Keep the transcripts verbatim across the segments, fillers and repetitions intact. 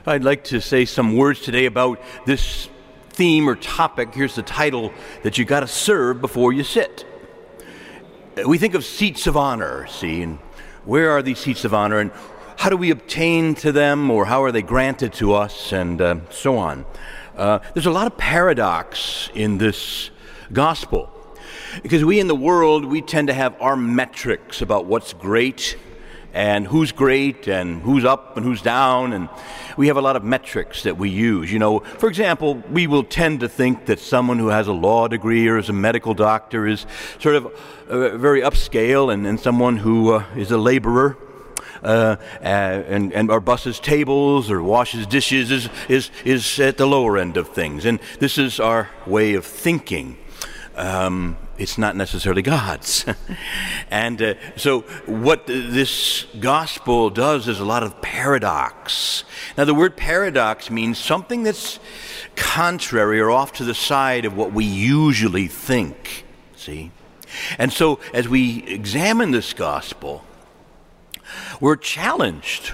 I'd like to say some words today about this theme or topic. Here's the title: that you got to serve before you sit. We think of seats of honor, see, and where are these seats of honor, and how do we obtain to them, or how are they granted to us, and uh, so on. Uh, there's a lot of paradox in this gospel, because we in the world, we tend to have our metrics about what's great, and who's great, and who's up, and who's down, and we have a lot of metrics that we use. You know, for example, we will tend to think that someone who has a law degree or is a medical doctor is sort of uh, very upscale, and, and someone who uh, is a laborer uh, and, and or busses tables or washes dishes is, is, is at the lower end of things. And this is our way of thinking. Um, it's not necessarily God's. and uh, so what this gospel does is a lot of paradox. Now, the word paradox means something that's contrary or off to the side of what we usually think, see? And so as we examine this gospel, we're challenged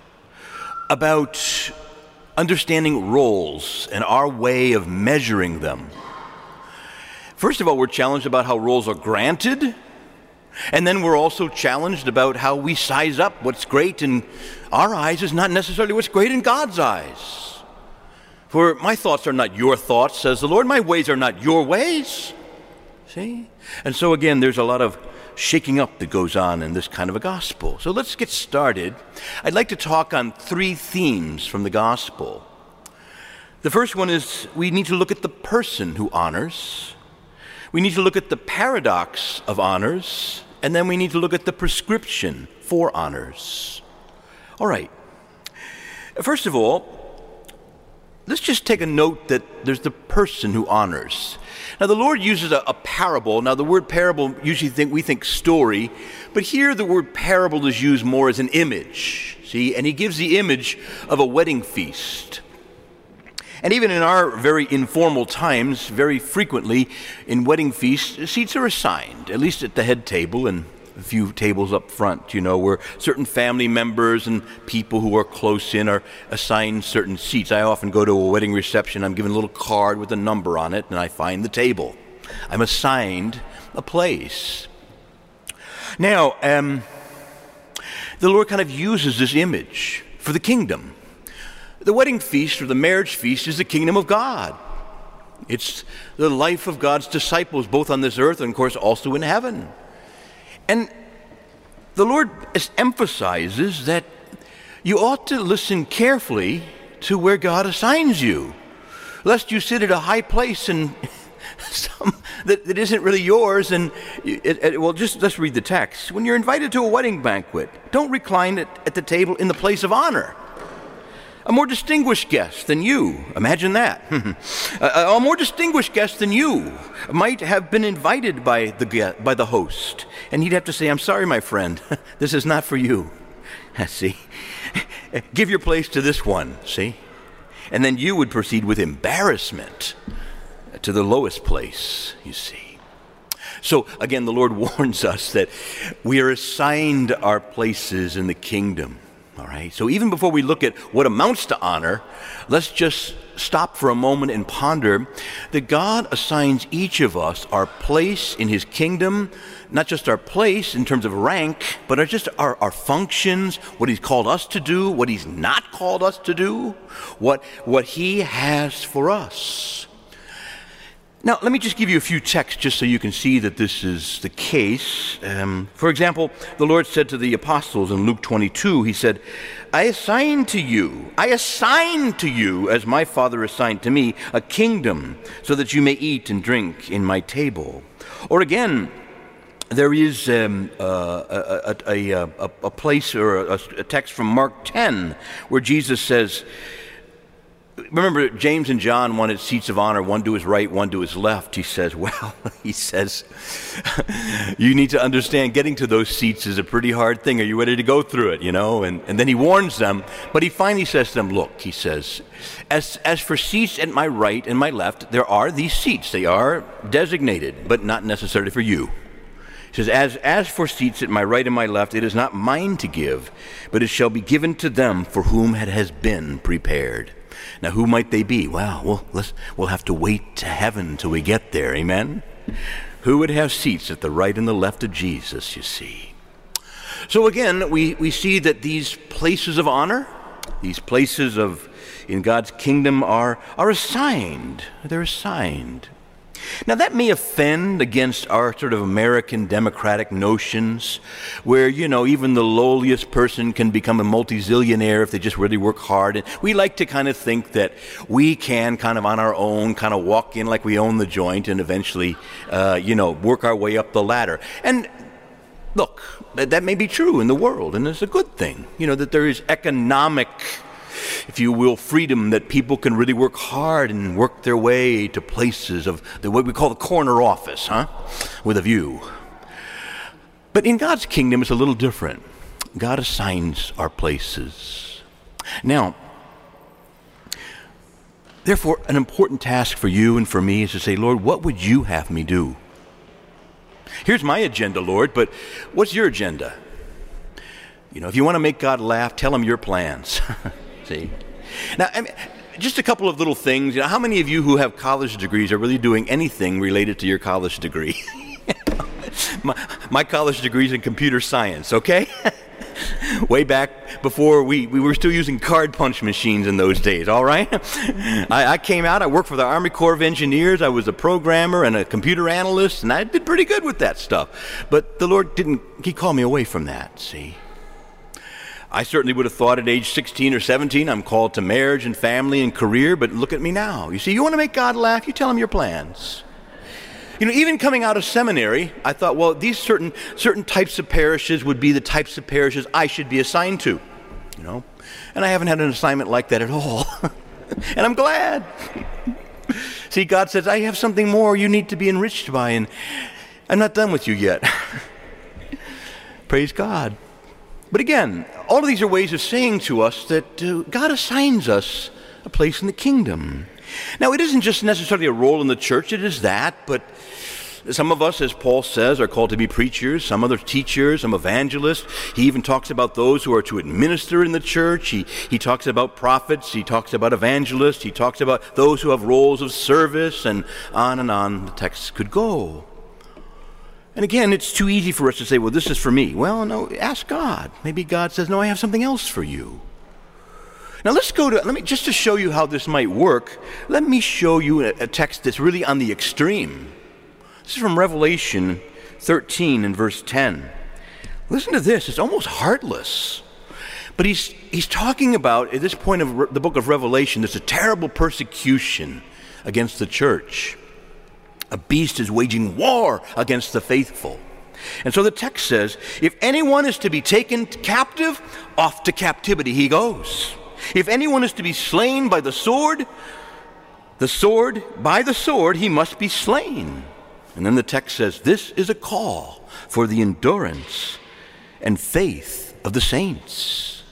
about understanding roles and our way of measuring them. First of all, we're challenged about how roles are granted, and then we're also challenged about how we size up what's great in our eyes is not necessarily what's great in God's eyes. For my thoughts are not your thoughts, says the Lord. My ways are not your ways. See? And so again, there's a lot of shaking up that goes on in this kind of a gospel. So let's get started. I'd like to talk on three themes from the gospel. The first one is we need to look at the person who honors. We need to look at the paradox of honors, and then we need to look at the prescription for honors. All right. First of all, let's just take a note that there's the person who honors. Now, the Lord uses a, a parable. Now, the word parable, usually think we think story, but here the word parable is used more as an image, see? And he gives the image of a wedding feast. And even in our very informal times, very frequently in wedding feasts, seats are assigned, at least at the head table and a few tables up front, you know, where certain family members and people who are close in are assigned certain seats. I often go to a wedding reception, I'm given a little card with a number on it, and I find the table. I'm assigned a place. Now, um, the Lord kind of uses this image for the kingdom. The wedding feast or the marriage feast is the kingdom of God. It's the life of God's disciples, both on this earth and, of course, also in heaven. And the Lord emphasizes that you ought to listen carefully to where God assigns you, lest you sit at a high place and some that, that isn't really yours. And it, it, well, just let's read the text. When you're invited to a wedding banquet, don't recline at, at the table in the place of honor. A more distinguished guest than you, imagine that, a, a more distinguished guest than you might have been invited by the by the host. And he'd have to say, I'm sorry, my friend, this is not for you. See? Give your place to this one, see? And then you would proceed with embarrassment to the lowest place, you see. So again, the Lord warns us that we are assigned our places in the kingdom. All right, so even before we look at what amounts to honor, let's just stop for a moment and ponder that God assigns each of us our place in his kingdom, not just our place in terms of rank, but our, just our, our functions, what he's called us to do, what he's not called us to do, what, what he has for us. Now, let me just give you a few texts just so you can see that this is the case. Um, for example, the Lord said to the apostles in Luke twenty-two, he said, I assign to you, I assign to you, as my Father assigned to me, a kingdom, so that you may eat and drink in my table. Or again, there is um, uh, a, a, a, a, a place or a, a text from Mark ten where Jesus says, remember, James and John wanted seats of honor, one to his right, one to his left. He says, well, he says, you need to understand getting to those seats is a pretty hard thing. Are you ready to go through it, you know? And, and then he warns them, but he finally says to them, look, he says, as, as for seats at my right and my left, there are these seats. They are designated, but not necessarily for you. He says, as, as for seats at my right and my left, it is not mine to give, but it shall be given to them for whom it has been prepared. Now, who might they be? Well, we'll, let's, we'll have to wait to heaven till we get there, amen? Who would have seats at the right and the left of Jesus, you see? So again, we, we see that these places of honor, these places of in God's kingdom are, are assigned. They're assigned. Now that may offend against our sort of American democratic notions where, you know, even the lowliest person can become a multi-zillionaire if they just really work hard. And we like to kind of think that we can kind of on our own kind of walk in like we own the joint and eventually, uh, you know, work our way up the ladder. And look, that, that may be true in the world, and it's a good thing, you know, that there is economic, if you will, freedom, that people can really work hard and work their way to places of the, what we call the corner office, huh, with a view. But in God's kingdom, it's a little different. God assigns our places. Now, therefore, an important task for you and for me is to say, Lord, what would you have me do? Here's my agenda, Lord, but what's your agenda? You know, if you want to make God laugh, tell him your plans. See? Now, I mean, just a couple of little things. You know, how many of you who have college degrees are really doing anything related to your college degree? my, my college degree is in computer science, okay? Way back before we, we were still using card punch machines in those days, all right? I, I came out, I worked for the Army Corps of Engineers, I was a programmer and a computer analyst, and I did pretty good with that stuff. But the Lord didn't, he called me away from that, see? I certainly would have thought at age sixteen or seventeen, I'm called to marriage and family and career, but look at me now. You see, you want to make God laugh, you tell him your plans. You know, even coming out of seminary, I thought, well, these certain certain types of parishes would be the types of parishes I should be assigned to, you know. And I haven't had an assignment like that at all. And I'm glad. See, God says, I have something more you need to be enriched by, and I'm not done with you yet. Praise God. But again, all of these are ways of saying to us that uh, God assigns us a place in the kingdom. Now, it isn't just necessarily a role in the church, it is that, but some of us, as Paul says, are called to be preachers, some other teachers, some evangelists. He even talks about those who are to administer in the church. He, he talks about prophets, he talks about evangelists, he talks about those who have roles of service, and on and on the text could go. And again, it's too easy for us to say, well, this is for me. Well, no, ask God. Maybe God says, no, I have something else for you. Now let's go to, let me, just to show you how this might work, let me show you a, a text that's really on the extreme. This is from Revelation thirteen and verse ten. Listen to this, it's almost heartless. But he's, he's talking about, at this point of re- the book of Revelation, there's a terrible persecution against the church. A beast is waging war against the faithful. And so the text says, if anyone is to be taken captive, off to captivity he goes. If anyone is to be slain by the sword, the sword, by the sword he must be slain. And then the text says, this is a call for the endurance and faith of the saints.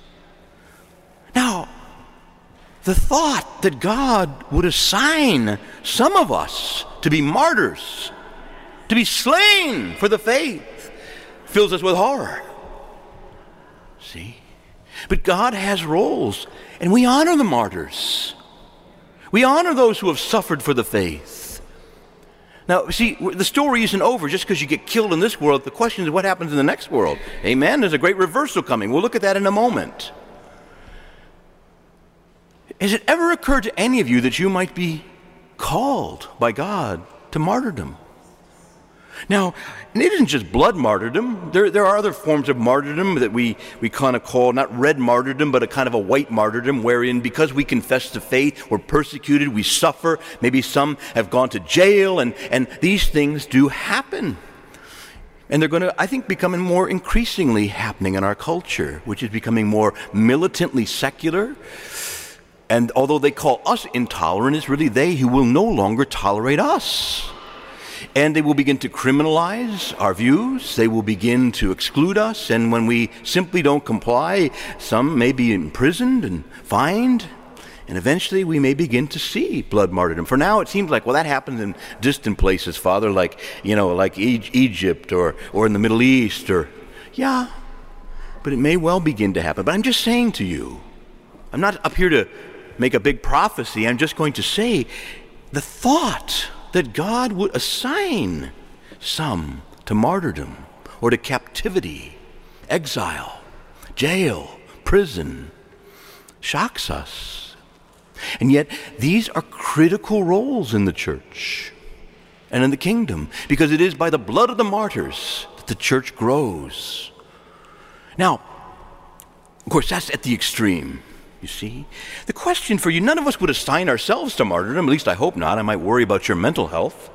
Now, the thought that God would assign some of us to be martyrs, to be slain for the faith, fills us with horror. See? But God has roles, and we honor the martyrs. We honor those who have suffered for the faith. Now, see, the story isn't over just because you get killed in this world. The question is what happens in the next world. Amen? There's a great reversal coming. We'll look at that in a moment. Has it ever occurred to any of you that you might be called by God to martyrdom? Now, and it isn't just blood martyrdom. There, there are other forms of martyrdom that we, we kind of call not red martyrdom, but a kind of a white martyrdom, wherein because we confess the faith, we're persecuted, we suffer. Maybe some have gone to jail, and, and these things do happen. And they're going to, I think, becoming more increasingly happening in our culture, which is becoming more militantly secular. And although they call us intolerant, it's really they who will no longer tolerate us. And they will begin to criminalize our views. They will begin to exclude us. And when we simply don't comply, some may be imprisoned and fined. And eventually we may begin to see blood martyrdom. For now it seems like, well, that happens in distant places, Father, like, you know, like e- Egypt or, or in the Middle East or, yeah, but it may well begin to happen. But I'm just saying to you, I'm not up here to make a big prophecy. I'm just going to say the thought that God would assign some to martyrdom or to captivity, exile, jail, prison, shocks us. And yet, these are critical roles in the church and in the kingdom, because it is by the blood of the martyrs that the church grows. Now, of course, that's at the extreme, you see. The question for you, none of us would assign ourselves to martyrdom, at least I hope not. I might worry about your mental health.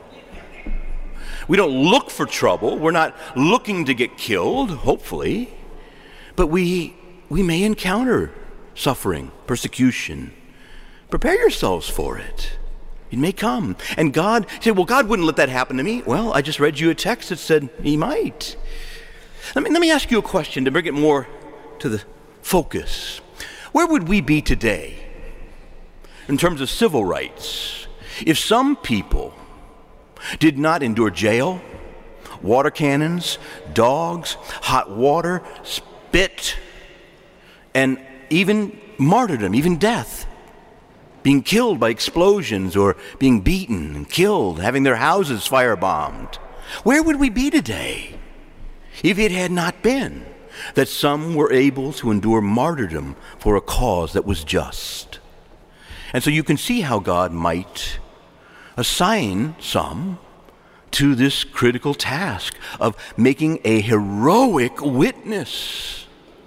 We don't look for trouble. We're not looking to get killed, hopefully. But we, we may encounter suffering, persecution. Prepare yourselves for it. It may come. And God said, well, God wouldn't let that happen to me. Well, I just read you a text that said he might. Let me, let me ask you a question to bring it more to the focus. Where would we be today in terms of civil rights if some people did not endure jail, water cannons, dogs, hot water, spit, and even martyrdom, even death? Being killed by explosions or being beaten and killed, having their houses firebombed. Where would we be today if it had not been that some were able to endure martyrdom for a cause that was just? And so you can see how God might assign some to this critical task of making a heroic witness.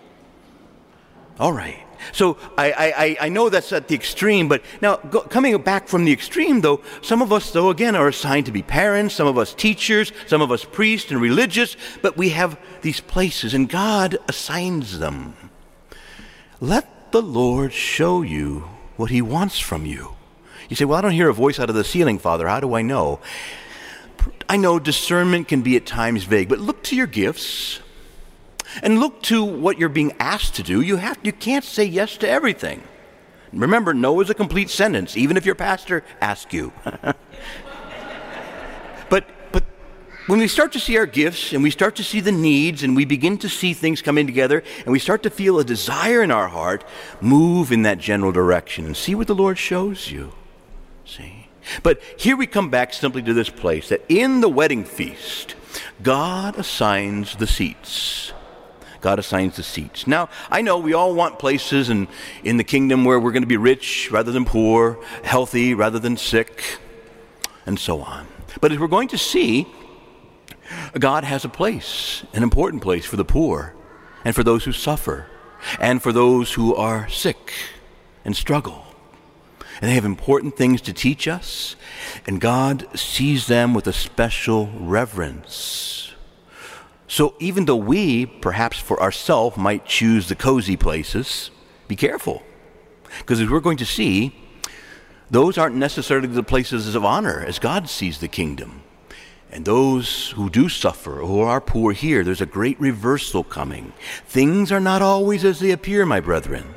All right. So I, I, I know that's at the extreme, but now go, coming back from the extreme, though, some of us, though, again, are assigned to be parents, some of us teachers, some of us priests and religious, but we have these places, and God assigns them. Let the Lord show you what he wants from you. You say, well, I don't hear a voice out of the ceiling, Father. How do I know? I know discernment can be at times vague, but look to your gifts. And look to what you're being asked to do. You have, you can't say yes to everything. Remember, no is a complete sentence, even if your pastor asks you. but, but when we start to see our gifts and we start to see the needs and we begin to see things coming together and we start to feel a desire in our heart, move in that general direction and see what the Lord shows you. See? But here we come back simply to this place, that in the wedding feast, God assigns the seats. God assigns the seats. Now, I know we all want places in, in the kingdom where we're going to be rich rather than poor, healthy rather than sick, and so on. But as we're going to see, God has a place, an important place for the poor, and for those who suffer, and for those who are sick and struggle. And they have important things to teach us, and God sees them with a special reverence. So even though we, perhaps for ourselves, might choose the cozy places, be careful. Because as we're going to see, those aren't necessarily the places of honor as God sees the kingdom. And those who do suffer, who are poor here, there's a great reversal coming. Things are not always as they appear, my brethren.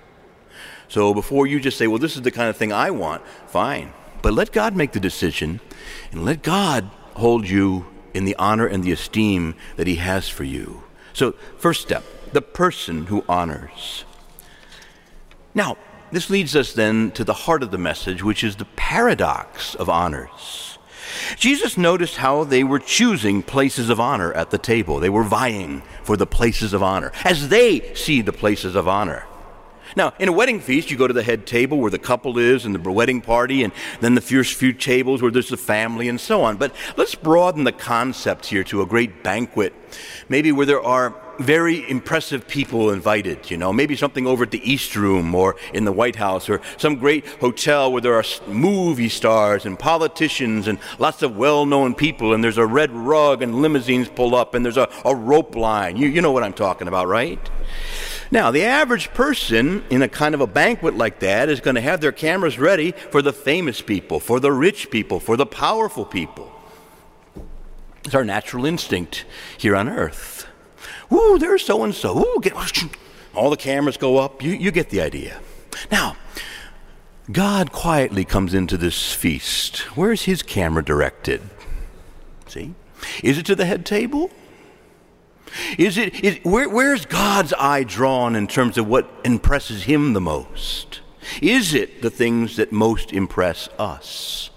So before you just say, well, this is the kind of thing I want, fine. But let God make the decision, and let God hold you in the honor and the esteem that he has for you. So, first step, the person who honors. Now, this leads us then to the heart of the message, which is the paradox of honors. Jesus noticed how they were choosing places of honor at the table. They were vying for the places of honor, as they see the places of honor. Now, in a wedding feast, you go to the head table where the couple is and the wedding party, and then the first few tables where there's the family and so on. But let's broaden the concept here to a great banquet, maybe where there are very impressive people invited, you know, maybe something over at the East Room or in the White House, or some great hotel where there are movie stars and politicians and lots of well-known people, and there's a red rug and limousines pull up, and there's a, a rope line. You, you know what I'm talking about, right? Now, the average person in a kind of a banquet like that is going to have their cameras ready for the famous people, for the rich people, for the powerful people. It's our natural instinct here on earth. Ooh, there's so-and-so. Ooh, get, all the cameras go up. You, you get the idea. Now, God quietly comes into this feast. Where is his camera directed? See? Is it to the head table? Is it, is, where, where's God's eye drawn in terms of what impresses him the most? Is it the things that most impress us?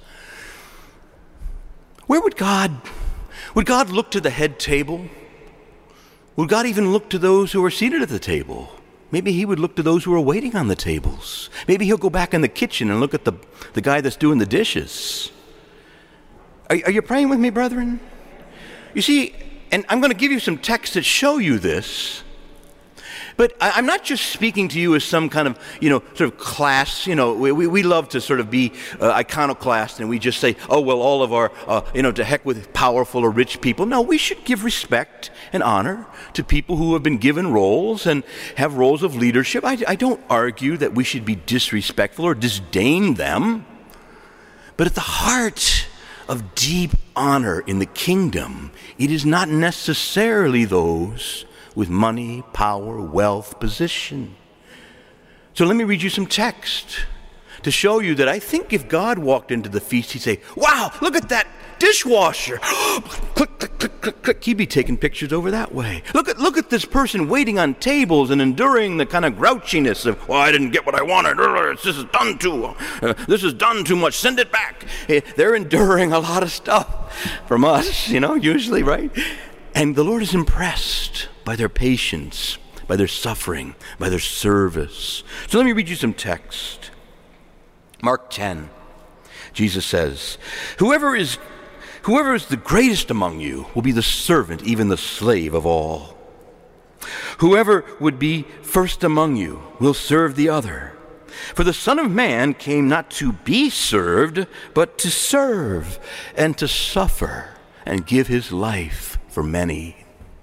Where would God, would God look to the head table? Would God even look to those who are seated at the table? Maybe he would look to those who are waiting on the tables. Maybe he'll go back in the kitchen and look at the, the guy that's doing the dishes. Are, are you praying with me, brethren? You see, and I'm going to give you some texts that show you this. But I, I'm not just speaking to you as some kind of, you know, sort of class. You know, we, we, we love to sort of be uh, iconoclast, and we just say, oh, well, all of our, uh, you know, to heck with powerful or rich people. No, we should give respect and honor to people who have been given roles and have roles of leadership. I, I don't argue that we should be disrespectful or disdain them. But at the heart of deep honor in the kingdom, it is not necessarily those with money, power, wealth, position. So let me read you some text to show you that I think if God walked into the feast, he'd say, wow, look at that dishwasher. Click, click, click, click, click. He'd be taking pictures over that way. Look at look at this person waiting on tables and enduring the kind of grouchiness of, well, I didn't get what I wanted. This is done too. Uh, this is done too much. Send it back. They're enduring a lot of stuff from us, you know, usually, right? And the Lord is impressed by their patience, by their suffering, by their service. So let me read you some text. Mark ten. Jesus says, Whoever is Whoever is the greatest among you will be the servant, even the slave of all. Whoever would be first among you will serve the other. For the Son of Man came not to be served, but to serve and to suffer and give his life for many.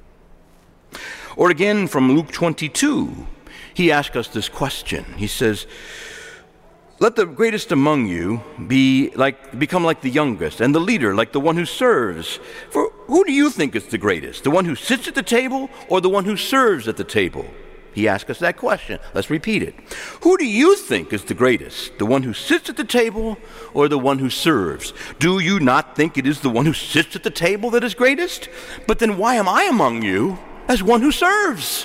Or again from Luke twenty-two, he asks us this question. He says, let the greatest among you be like, become like the youngest, and the leader like the one who serves. For who do you think is the greatest? The one who sits at the table or the one who serves at the table? He asked us that question. Let's repeat it. Who do you think is the greatest? The one who sits at the table or the one who serves? Do you not think it is the one who sits at the table that is greatest? But then why am I among you as one who serves?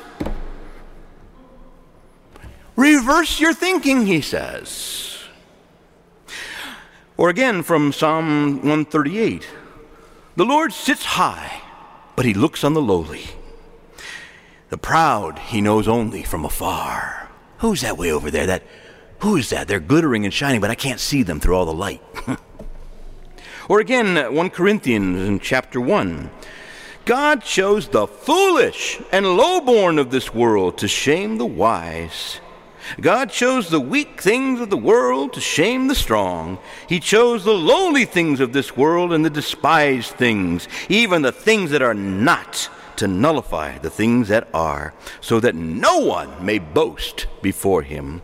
Reverse your thinking, he says. Or again from Psalm one thirty-eight. The Lord sits high, but he looks on the lowly. The proud he knows only from afar. Who's that way over there? That who is that? They're glittering and shining, but I can't see them through all the light. Or again, First Corinthians in chapter one. God chose the foolish and lowborn of this world to shame the wise. God chose the weak things of the world to shame the strong. He chose the lowly things of this world and the despised things, even the things that are not, to nullify the things that are, so that no one may boast before him.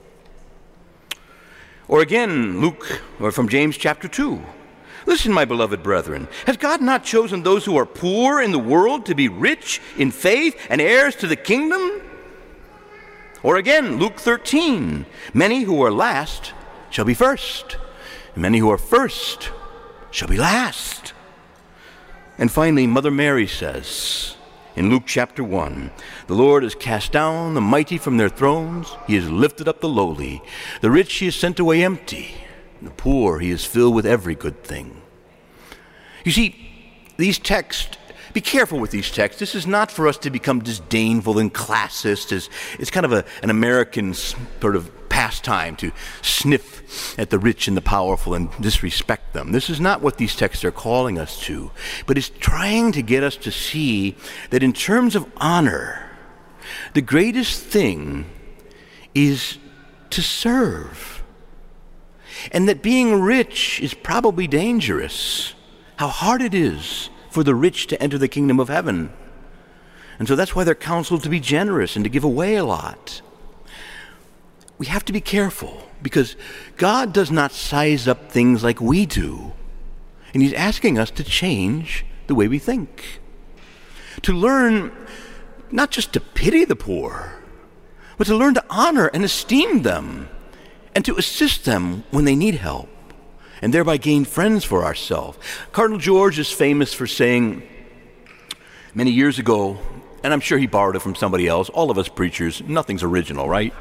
Or again, Luke, or from James chapter two. Listen, my beloved brethren, has God not chosen those who are poor in the world to be rich in faith and heirs to the kingdom? Or again, Luke thirteen, many who are last shall be first, and many who are first shall be last. And finally, Mother Mary says in Luke chapter one, the Lord has cast down the mighty from their thrones, he has lifted up the lowly, the rich he has sent away empty, and the poor he has filled with every good thing. You see, these texts, be careful with these texts. This is not for us to become disdainful and classist. It's, it's kind of a, an American sort of pastime to sniff at the rich and the powerful and disrespect them. This is not what these texts are calling us to, but it's trying to get us to see that in terms of honor, the greatest thing is to serve. And that being rich is probably dangerous. How hard it is for the rich to enter the kingdom of heaven. And so that's why they're counseled to be generous and to give away a lot. We have to be careful because God does not size up things like we do. And he's asking us to change the way we think. To learn not just to pity the poor, but to learn to honor and esteem them. and to assist them when they need help, and thereby gain friends for ourselves. Cardinal George is famous for saying many years ago, and I'm sure he borrowed it from somebody else, all of us preachers, nothing's original, right?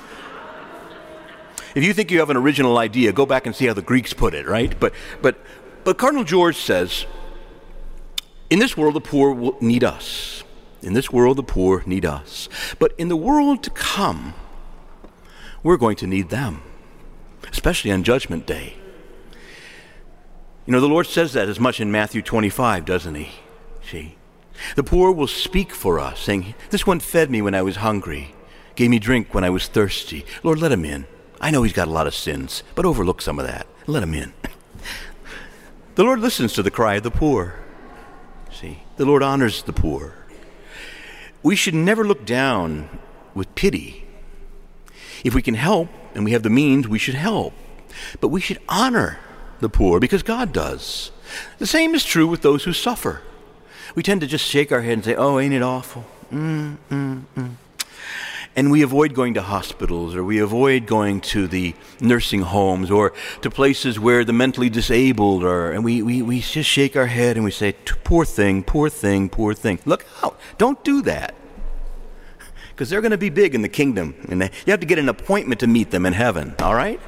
If you think you have an original idea, go back and see how the Greeks put it, right? But but but Cardinal George says, in this world the poor will need us. In this world the poor need us. But in the world to come, we're going to need them, especially on Judgment Day. You know, the Lord says that as much in Matthew twenty-five, doesn't he? See? The poor will speak for us, saying, this one fed me when I was hungry, gave me drink when I was thirsty. Lord, let him in. I know he's got a lot of sins, but overlook some of that. Let him in. The Lord listens to the cry of the poor. See, the Lord honors the poor. We should never look down with pity. If we can help and we have the means, we should help. But we should honor the poor because God does. The same is true with those who suffer. We tend to just shake our head and say, oh, ain't it awful? Mm, mm, mm. And we avoid going to hospitals, or we avoid going to the nursing homes, or to places where the mentally disabled are, and we, we, we just shake our head and we say, poor thing, poor thing, poor thing. Look out. Don't do that. Because they're going to be big in the kingdom, and they, you have to get an appointment to meet them in heaven, all right?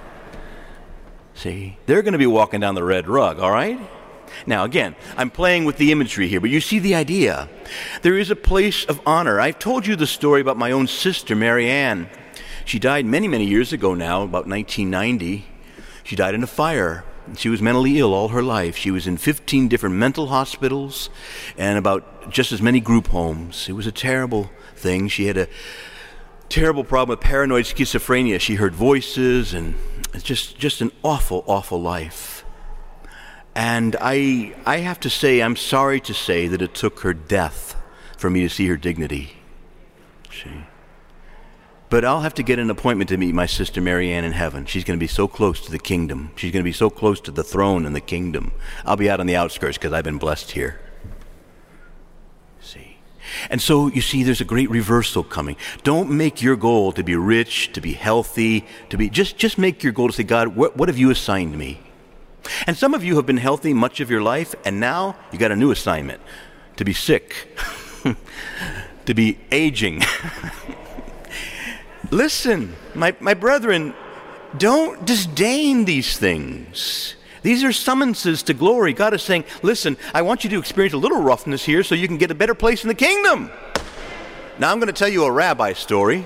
See, they're going to be walking down the red rug, all right? Now, again, I'm playing with the imagery here, but you see the idea. There is a place of honor. I've told you the story about my own sister, Mary Ann. She died many, many years ago now, about nineteen ninety. She died in a fire. She was mentally ill all her life. She was in fifteen different mental hospitals and about just as many group homes. It was a terrible thing. She had a terrible problem with paranoid schizophrenia. She heard voices, and it's just, just an awful, awful life. And I I have to say, I'm sorry to say that it took her death for me to see her dignity. See? But I'll have to get an appointment to meet my sister Mary Ann in heaven. She's going to be so close to the kingdom. She's going to be so close to the throne and the kingdom. I'll be out on the outskirts because I've been blessed here. See? And so, you see, there's a great reversal coming. Don't make your goal to be rich, to be healthy, to be, just, just make your goal to say, God, what, what have you assigned me? And some of you have been healthy much of your life, and now you got a new assignment, to be sick, to be aging. Listen, my, my brethren, don't disdain these things. These are summonses to glory. God is saying, listen, I want you to experience a little roughness here so you can get a better place in the kingdom. Now I'm going to tell you a rabbi story,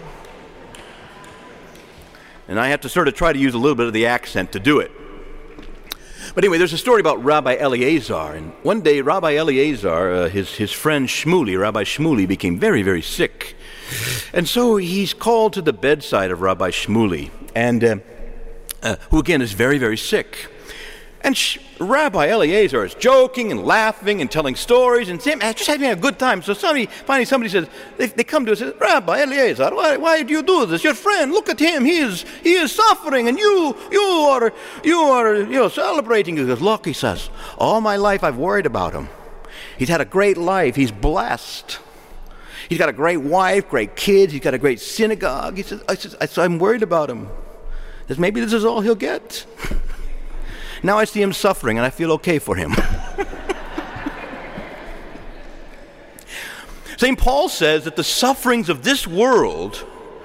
and I have to sort of try to use a little bit of the accent to do it. But anyway, there's a story about Rabbi Eleazar, and one day Rabbi Eleazar, uh, his, his friend Shmuley, Rabbi Shmuley, became very, very sick. And so he's called to the bedside of Rabbi Shmuley, and uh, uh, who again is very, very sick. And Sh- Rabbi Eleazar is joking and laughing and telling stories and saying, just having a good time. So somebody, finally somebody says, they, they come to us and say, Rabbi Eleazar, why, why do you do this? Your friend, look at him. He is he is suffering, and you you are you are you know celebrating. He goes, look, he says, all my life I've worried about him. He's had a great life. He's blessed. He's got a great wife, great kids. He's got a great synagogue. He says, I says, I'm worried about him. He says, maybe this is all he'll get. Now I see him suffering, and I feel okay for him. Saint Paul says that the sufferings of this world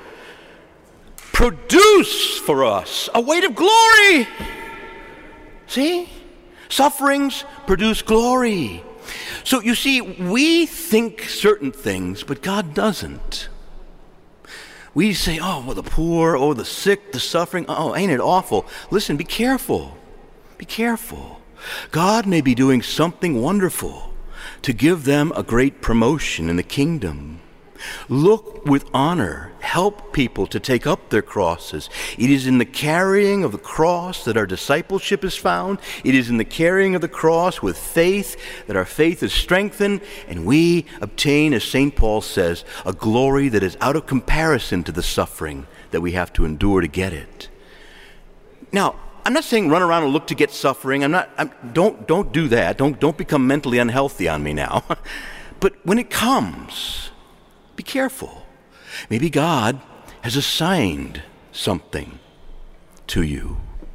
produce for us a weight of glory. See? Sufferings produce glory. So you see, we think certain things, but God doesn't. We say, oh, well, the poor, oh, the sick, the suffering, oh, ain't it awful? Listen, be careful. Be careful. God may be doing something wonderful to give them a great promotion in the kingdom. Look with honor. Help people to take up their crosses. It is in the carrying of the cross that our discipleship is found. It is in the carrying of the cross with faith that our faith is strengthened, and we obtain, as Saint Paul says, a glory that is out of comparison to the suffering that we have to endure to get it. Now, I'm not saying run around and look to get suffering. I'm not. I'm, don't don't do that. Don't don't become mentally unhealthy on me now. But when it comes, be careful. Maybe God has assigned something to you.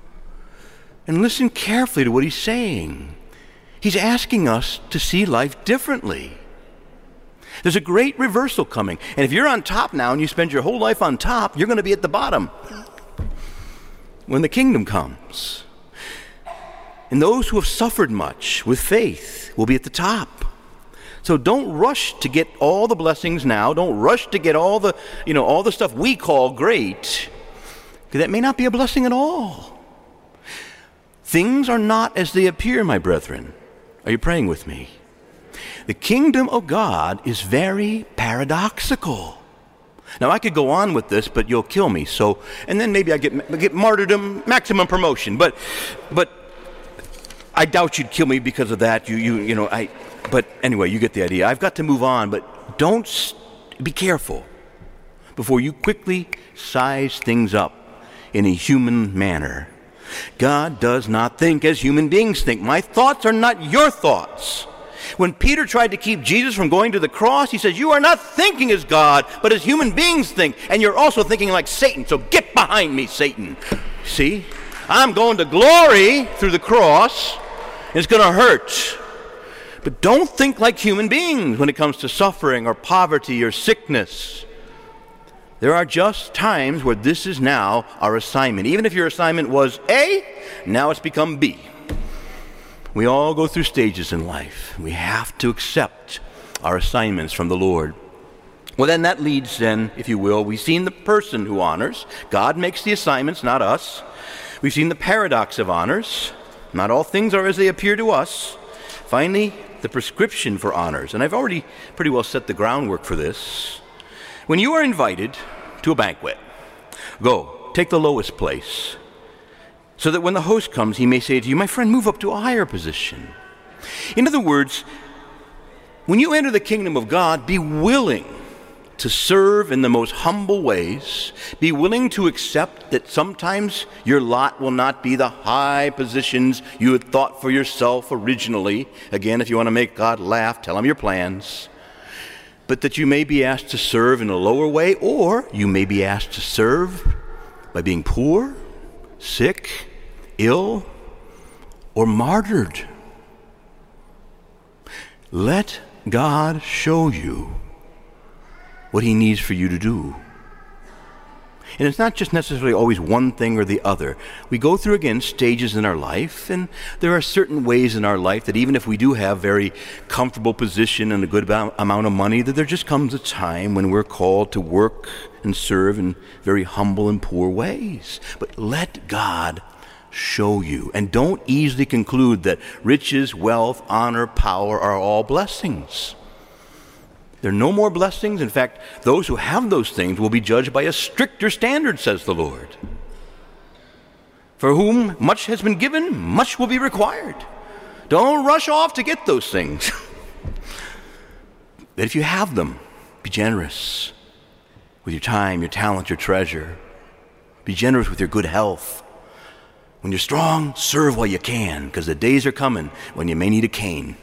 And listen carefully to what he's saying. He's asking us to see life differently. There's a great reversal coming. And if you're on top now and you spend your whole life on top, you're going to be at the bottom when the kingdom comes. And those who have suffered much with faith will be at the top. So don't rush to get all the blessings now. Don't rush to get all the, you know, all the stuff we call great, because that may not be a blessing at all. Things are not as they appear, my brethren. Are you praying with me? The kingdom of God is very paradoxical. Now, I could go on with this, but you'll kill me. So, and then maybe I get get martyrdom, maximum promotion. But, but I doubt you'd kill me because of that. You, you, you know. I. But anyway, you get the idea. I've got to move on. But don't be careful before you quickly size things up in a human manner. God does not think as human beings think. My thoughts are not your thoughts. When Peter tried to keep Jesus from going to the cross, he says, you are not thinking as God, but as human beings think, and you're also thinking like Satan, so get behind me, Satan. See? I'm going to glory through the cross, and it's going to hurt. But don't think like human beings when it comes to suffering or poverty or sickness. There are just times where this is now our assignment. Even if your assignment was A, now it's become B. We all go through stages in life. We have to accept our assignments from the Lord. Well, then that leads then, if you will, we've seen the person who honors. God makes the assignments, not us. We've seen the paradox of honors. Not all things are as they appear to us. Finally, the prescription for honors. And I've already pretty well set the groundwork for this. When you are invited to a banquet, go, take the lowest place, so that when the host comes, he may say to you, my friend, move up to a higher position. In other words, when you enter the kingdom of God, be willing to serve in the most humble ways. Be willing to accept that sometimes your lot will not be the high positions you had thought for yourself originally. Again, if you want to make God laugh, tell him your plans. But that you may be asked to serve in a lower way, or you may be asked to serve by being poor, sick, ill, or martyred. Let God show you what he needs for you to do. And it's not just necessarily always one thing or the other. We go through, again, stages in our life, and there are certain ways in our life that even if we do have very comfortable position and a good amount of money, that there just comes a time when we're called to work and serve in very humble and poor ways. But let God show you. And don't easily conclude that riches, wealth, honor, power are all blessings. There are no more blessings. In fact, those who have those things will be judged by a stricter standard, says the Lord. For whom much has been given, much will be required. Don't rush off to get those things. But if you have them, be generous with your time, your talent, your treasure. Be generous with your good health. When you're strong, serve while you can, because the days are coming when you may need a cane.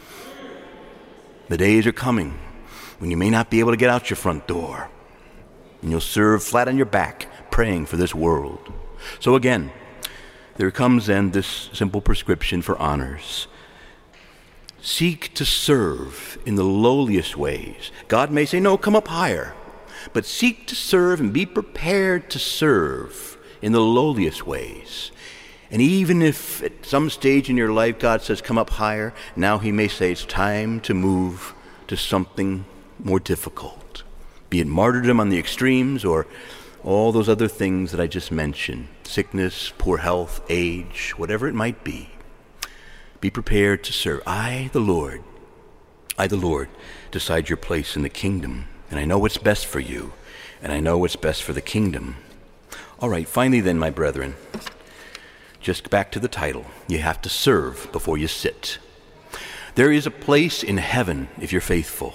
The days are coming when you may not be able to get out your front door, and you'll serve flat on your back, praying for this world. So again, there comes then this simple prescription for honors. Seek to serve in the lowliest ways. God may say, no, come up higher. But seek to serve and be prepared to serve in the lowliest ways. And even if at some stage in your life God says, come up higher, now he may say it's time to move to something more difficult, be it martyrdom on the extremes or all those other things that I just mentioned, sickness, poor health, age, whatever it might be. Be prepared to serve. I, the Lord, I, the Lord, decide your place in the kingdom, and I know what's best for you, and I know what's best for the kingdom. All right, finally then, my brethren, just back to the title. You have to serve before you sit. There is a place in heaven if you're faithful.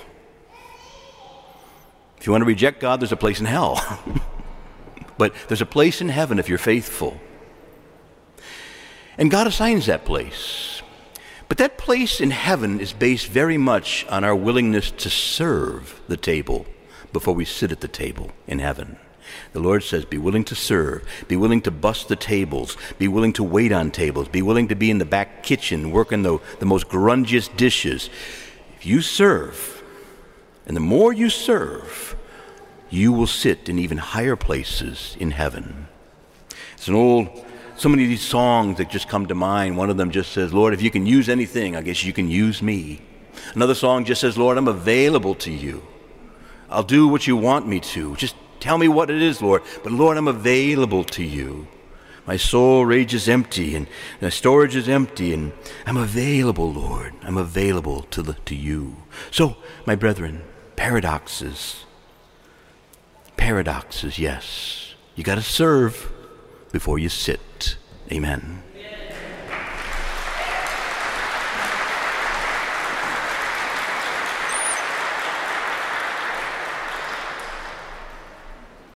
If you want to reject God, there's a place in hell. But there's a place in heaven if you're faithful. And God assigns that place. But that place in heaven is based very much on our willingness to serve the table before we sit at the table in heaven. The Lord says, be willing to serve, be willing to bust the tables, be willing to wait on tables, be willing to be in the back kitchen working the, the most grungiest dishes. If you serve, and the more you serve, you will sit in even higher places in heaven. It's an old, so many of these songs that just come to mind. One of them just says, Lord, if you can use anything, I guess you can use me. Another song just says, Lord, I'm available to you. I'll do what you want me to. Just tell me what it is, Lord. But Lord, I'm available to you. My soul rages empty, and my storage is empty, and I'm available, Lord. I'm available to the, to you. So, my brethren, paradoxes. Paradoxes, yes. You got to serve before you sit. Amen.